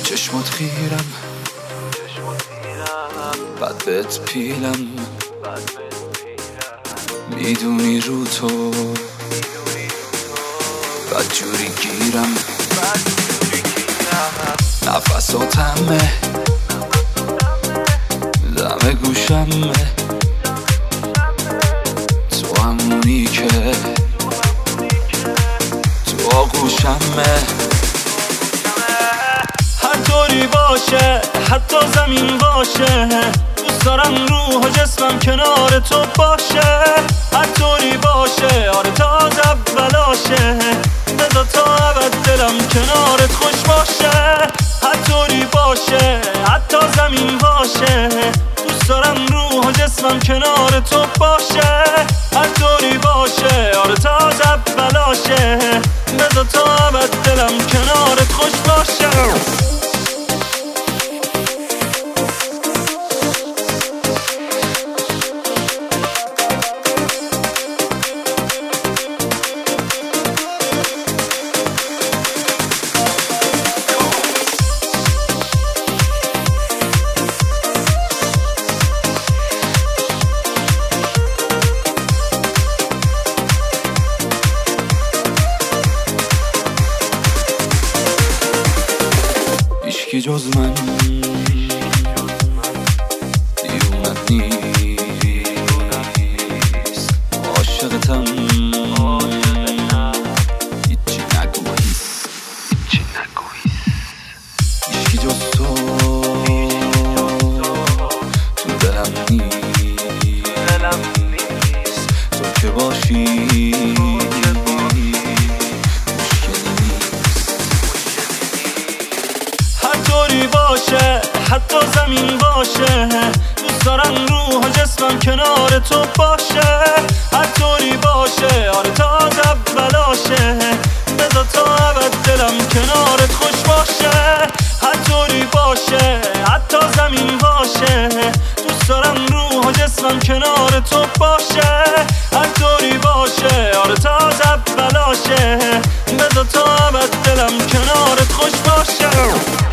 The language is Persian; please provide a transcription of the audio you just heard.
چشمات خیرم بعد بهت پیلم میدونی رو تو بعد جوری گیرم نفساتمه دم گوشمه تو همونی که تو آغوشمه هر طوری باشه حتی زمین باشه دوست دارم روح و جسمم کنار تو باشه هر طوری باشه آره تا از اولاشه بذار تا ابد دلم کنارت خوش باشه هر طوری باشه حتی زمین باشه دوست دارم روح و جسمم کنار تو باشه هر طوری باشه آره تا از اولاشه بذار تا ابد دلم کنارت خوش باشه هیچکی جز من دیونت نیست عاشقتم هیچی نگو هیچکی جز تو تو دلم نیست تو که باشی باشه حتی زمین باشه دوست دارم روح و جسمم کنار تو باشه هر طوری باشه آره تا از اولاشه بذار تا ابد دلم کنارت خوش باشه هر طوری باشه حتی زمین باشه دوست دارم روح و جسمم کنار تو باشه هر طوری باشه آره تا از اولاشه بذار تا ابد دلم کنارت خوش باشه